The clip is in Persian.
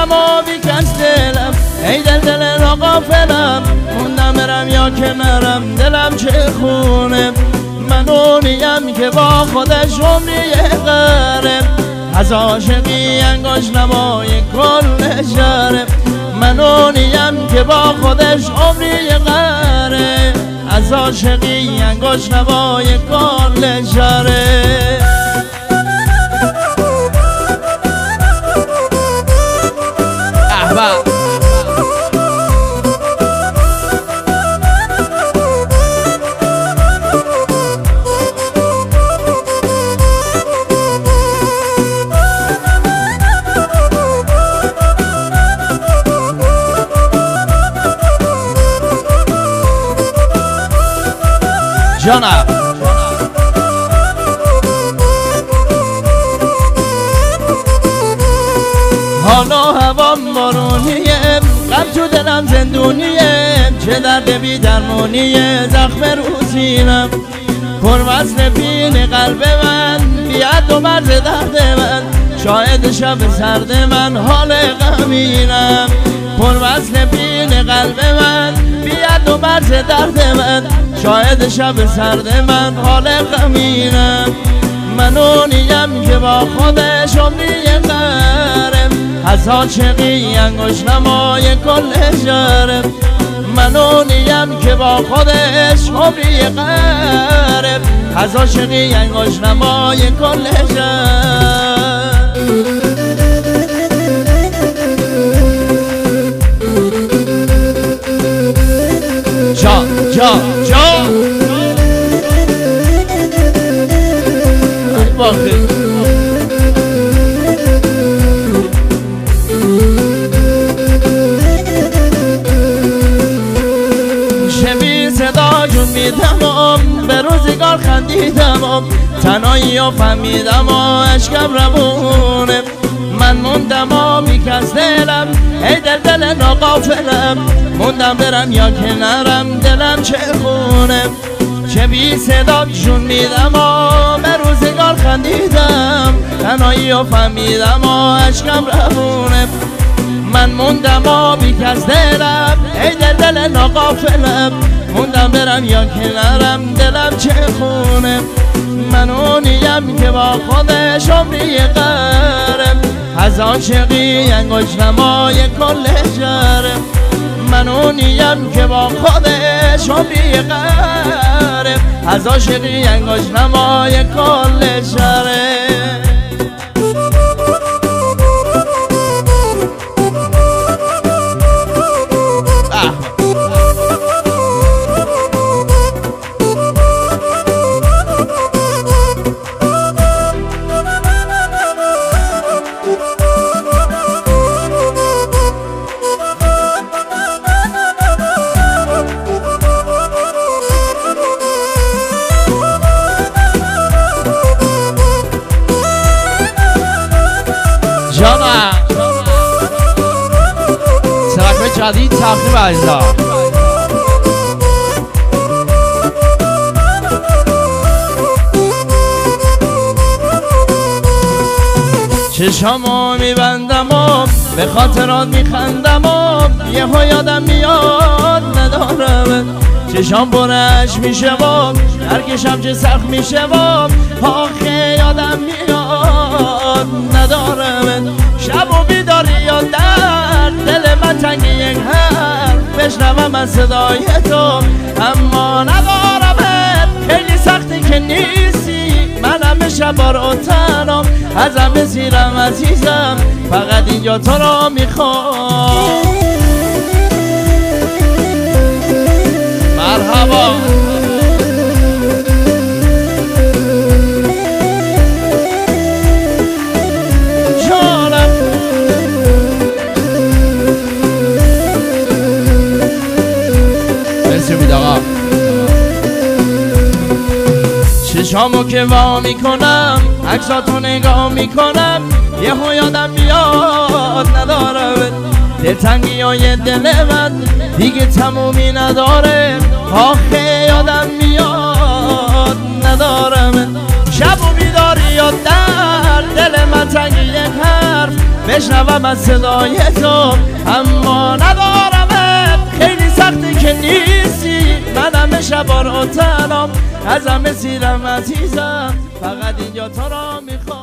موندم و بیکس دلم، ای دل را غافلم، موندم برم یا که نرم، دلم چه خونه. من اونیم که با خودش عمری غره، از عاشقی انگاش نمای کل شهره. من اونیم که با خودش عمری غره، از عاشقی انگاش نمای کل شهره. جانم حالا هوام بارونیه، غم تو دلم زندونیه، چه درد بی درمونیه، زخم روزینم پر وصل بین قلب من، بیاد و مرز درد من، شاید شب سرد من حال غمینم. پر وصل بین قلب من، بیاد و مرز درد من، شاید شب سرد من حال غمینم. من اونیم که با خودش عمری غره، از عاشقی انگوش نمای کل شهره. من اونیم که با خودش عمری غره، از عاشقی انگوش نمای کل شهره. جا جا جا باخی شبی صدا جون میدم، به روزگار خندیدم، تنهایی و فهمیدم و اشکم روونه. من موندم و بیکس دلم، ای دل ناغافلم، موندم برم یا که نرم، دلم چه خونه. چه بی صدا جون میدم و به روزگار خندیدم، تنهایی و فهمیدم و اشکم روونه. من موندم و بیکس دلم، ای دل ناغافلم، موندم برم یا که نرم، دلم چه خونه. من اونیم که با خودش عمری غره، از عاشقی انگوش نمای کل شهره. من اونیم که با خودش عمری غره، از عاشقی انگوش نمای کل شهره. جانم ترک جدید تقدیم عزیزا. چشامو میبندم و به خاطرات میخندم و یهو یادم میاد ندارم، چشام برش میشه و درکشم چه سخت میشه و آخه یادم میاد ندارم. شب و بیداری یا در دل من تنگی یک حرف بشنوم از صدای تو، اما ندارمت، خیلی سختی که نیستی، من همه شبا رو تنم، از همه زیرم عزیزم، فقط اینجا تو رو میخوام. مرحبا جانم مرسی بید آقا. چشامو که وا میکنم عکساتو نگاه میکنم، یهو یادم بیاد ندارم، دلتنگی های دل من دیگه تمومی نداره، آخه یادم میاد ندارم. شب و بیداری یا در دل من تنگی یک حرف بشنوم از صدای تو، اما ندارمت، خیلی سخته که نیستی. من همه شبا رو تنام، از همه سیرم عزیزم، فقط اینجا تو را میخوام.